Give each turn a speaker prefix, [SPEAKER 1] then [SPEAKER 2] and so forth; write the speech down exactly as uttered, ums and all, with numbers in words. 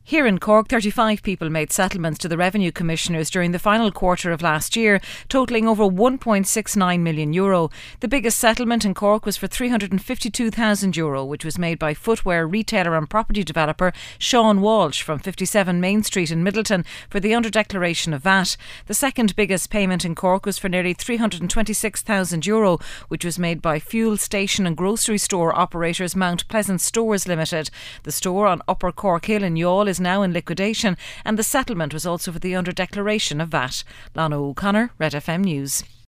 [SPEAKER 1] Here in Cork, thirty-five people made settlements to the Revenue Commissioners during the final quarter of last year, totalling over one point six nine million euro. The biggest settlement in Cork was for three hundred fifty-two thousand euro, which was made by footwear retailer and property developer Sean Walsh from fifty-seven Main Street in Middleton for the under-declaration of V A T. The second biggest payment in Cork was for nearly three hundred twenty-six thousand euro, which was made by fuel station and grocery store operators Mount Pleasant Stores Limited. The store on Upper Cork Hill in Youghal is now in liquidation, and the settlement was also for the under-declaration of V A T. Lana O'Connor, Red F M News.